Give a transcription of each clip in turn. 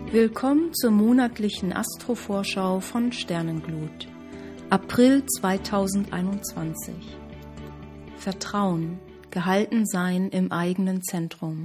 Willkommen zur monatlichen Astrovorschau von Sternenglut, April 2021. Vertrauen, gehalten sein im eigenen Zentrum.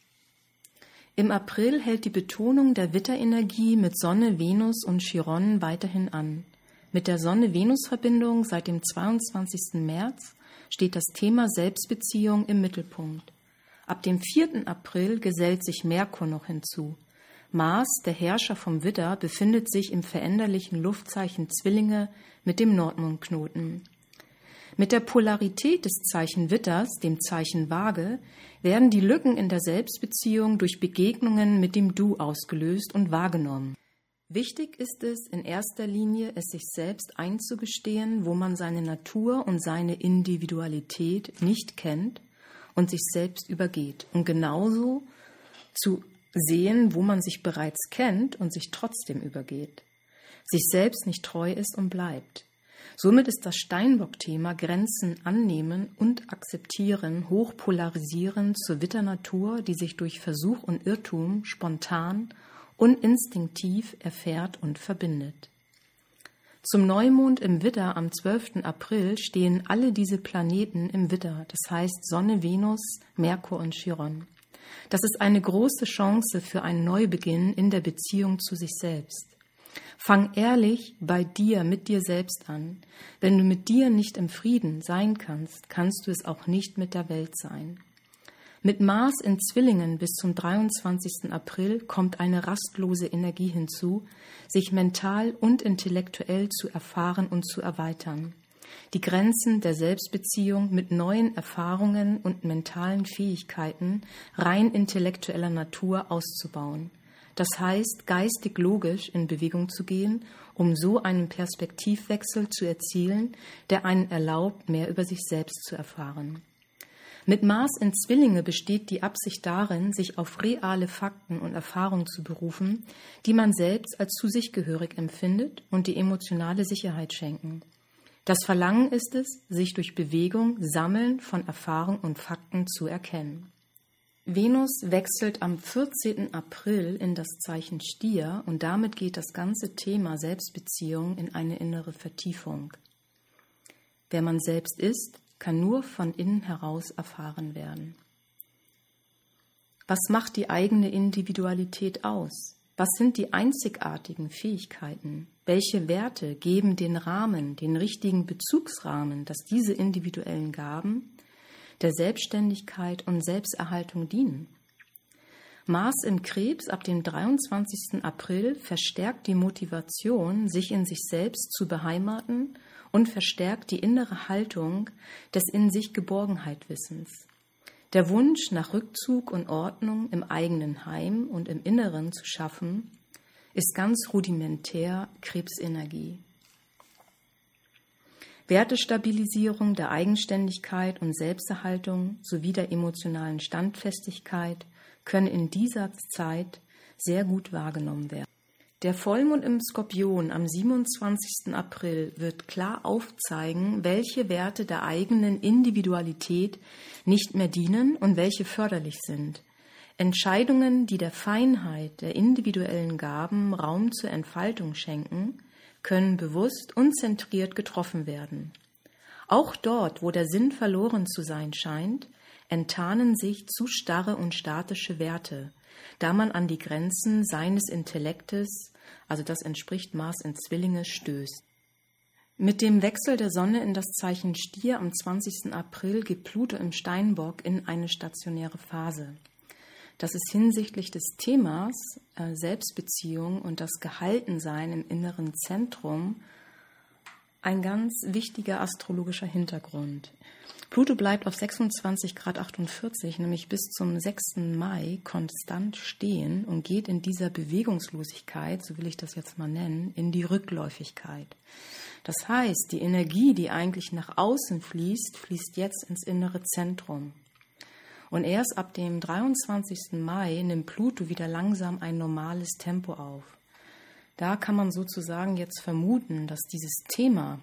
Im April hält die Betonung der Widderenergie mit Sonne, Venus und Chiron weiterhin an. Mit der Sonne-Venus-Verbindung seit dem 22. März steht das Thema Selbstbeziehung im Mittelpunkt. Ab dem 4. April gesellt sich Merkur noch hinzu. Mars, der Herrscher vom Widder, befindet sich im veränderlichen Luftzeichen Zwillinge mit dem Nordmondknoten. Mit der Polarität des Zeichen Widders, dem Zeichen Waage, werden die Lücken in der Selbstbeziehung durch Begegnungen mit dem Du ausgelöst und wahrgenommen. Wichtig ist es, in erster Linie es sich selbst einzugestehen, wo man seine Natur und seine Individualität nicht kennt und sich selbst übergeht, und genauso zu sehen, wo man sich bereits kennt und sich trotzdem übergeht, sich selbst nicht treu ist und bleibt. Somit ist das Steinbock-Thema Grenzen annehmen und akzeptieren hoch polarisierend zur Widdernatur, die sich durch Versuch und Irrtum spontan und instinktiv erfährt und verbindet. Zum Neumond im Widder am 12. April stehen alle diese Planeten im Widder, das heißt Sonne, Venus, Merkur und Chiron. Das ist eine große Chance für einen Neubeginn in der Beziehung zu sich selbst. Fang ehrlich bei dir, mit dir selbst an. Wenn du mit dir nicht im Frieden sein kannst, kannst du es auch nicht mit der Welt sein. Mit Mars in Zwillingen bis zum 23. April kommt eine rastlose Energie hinzu, sich mental und intellektuell zu erfahren und zu erweitern. Die Grenzen der Selbstbeziehung mit neuen Erfahrungen und mentalen Fähigkeiten rein intellektueller Natur auszubauen. Das heißt, geistig logisch in Bewegung zu gehen, um so einen Perspektivwechsel zu erzielen, der einen erlaubt, mehr über sich selbst zu erfahren. Mit Mars in Zwillinge besteht die Absicht darin, sich auf reale Fakten und Erfahrungen zu berufen, die man selbst als zu sich gehörig empfindet und die emotionale Sicherheit schenken. Das Verlangen ist es, sich durch Bewegung, Sammeln von Erfahrung und Fakten zu erkennen. Venus wechselt am 14. April in das Zeichen Stier und damit geht das ganze Thema Selbstbeziehung in eine innere Vertiefung. Wer man selbst ist, kann nur von innen heraus erfahren werden. Was macht die eigene Individualität aus? Was sind die einzigartigen Fähigkeiten? Welche Werte geben den Rahmen, den richtigen Bezugsrahmen, dass diese individuellen Gaben der Selbstständigkeit und Selbsterhaltung dienen? Mars in Krebs ab dem 23. April verstärkt die Motivation, sich in sich selbst zu beheimaten und verstärkt die innere Haltung des in sich Geborgenheitwissens. Der Wunsch nach Rückzug und Ordnung im eigenen Heim und im Inneren zu schaffen, ist ganz rudimentär Krebsenergie. Wertestabilisierung der Eigenständigkeit und Selbsterhaltung sowie der emotionalen Standfestigkeit können in dieser Zeit sehr gut wahrgenommen werden. Der Vollmond im Skorpion am 27. April wird klar aufzeigen, welche Werte der eigenen Individualität nicht mehr dienen und welche förderlich sind. Entscheidungen, die der Feinheit der individuellen Gaben Raum zur Entfaltung schenken, können bewusst und zentriert getroffen werden. Auch dort, wo der Sinn verloren zu sein scheint, enttarnen sich zu starre und statische Werte, da man an die Grenzen seines Intellektes, also das entspricht Mars in Zwillinge, stößt. Mit dem Wechsel der Sonne in das Zeichen Stier am 20. April geht Pluto im Steinbock in eine stationäre Phase. Das ist hinsichtlich des Themas Selbstbeziehung und das Gehaltensein im inneren Zentrum ein ganz wichtiger astrologischer Hintergrund. Pluto bleibt auf 26,48 Grad, nämlich bis zum 6. Mai konstant stehen und geht in dieser Bewegungslosigkeit, so will ich das jetzt mal nennen, in die Rückläufigkeit. Das heißt, die Energie, die eigentlich nach außen fließt, fließt jetzt ins innere Zentrum. Und erst ab dem 23. Mai nimmt Pluto wieder langsam ein normales Tempo auf. Da kann man sozusagen jetzt vermuten, dass dieses Thema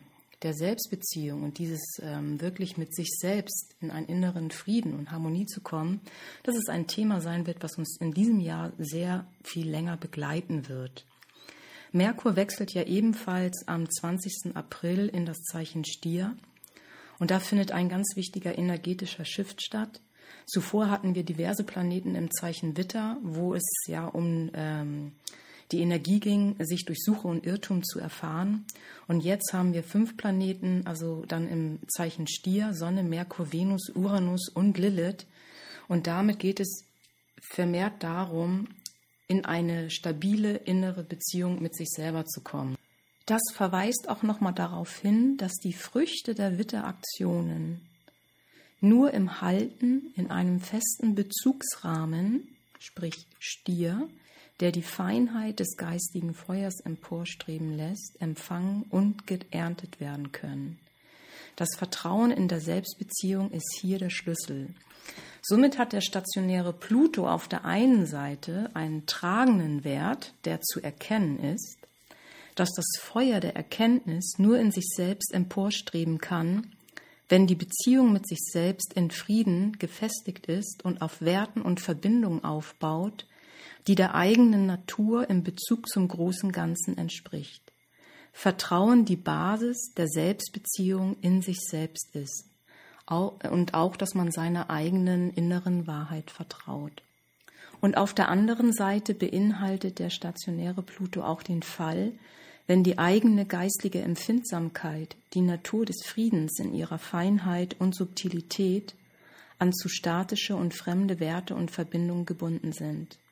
der Selbstbeziehung und dieses wirklich mit sich selbst in einen inneren Frieden und Harmonie zu kommen, dass es ein Thema sein wird, was uns in diesem Jahr sehr viel länger begleiten wird. Merkur wechselt ja ebenfalls am 20. April in das Zeichen Stier und da findet ein ganz wichtiger energetischer Shift statt. Zuvor hatten wir diverse Planeten im Zeichen Widder, wo es ja um die Energie ging, sich durch Suche und Irrtum zu erfahren. Und jetzt haben wir 5 Planeten, also dann im Zeichen Stier, Sonne, Merkur, Venus, Uranus und Lilith. Und damit geht es vermehrt darum, in eine stabile innere Beziehung mit sich selber zu kommen. Das verweist auch nochmal darauf hin, dass die Früchte der Widderaktionen nur im Halten in einem festen Bezugsrahmen, sprich Stier, der die Feinheit des geistigen Feuers emporstreben lässt, empfangen und geerntet werden können. Das Vertrauen in der Selbstbeziehung ist hier der Schlüssel. Somit hat der stationäre Pluto auf der einen Seite einen tragenden Wert, der zu erkennen ist, dass das Feuer der Erkenntnis nur in sich selbst emporstreben kann, wenn die Beziehung mit sich selbst in Frieden gefestigt ist und auf Werten und Verbindungen aufbaut, die der eigenen Natur im Bezug zum großen Ganzen entspricht. Vertrauen die Basis der Selbstbeziehung in sich selbst ist. Und auch, dass man seiner eigenen inneren Wahrheit vertraut. Und auf der anderen Seite beinhaltet der stationäre Pluto auch den Fall, wenn die eigene geistliche Empfindsamkeit, die Natur des Friedens in ihrer Feinheit und Subtilität, an zu statische und fremde Werte und Verbindungen gebunden sind.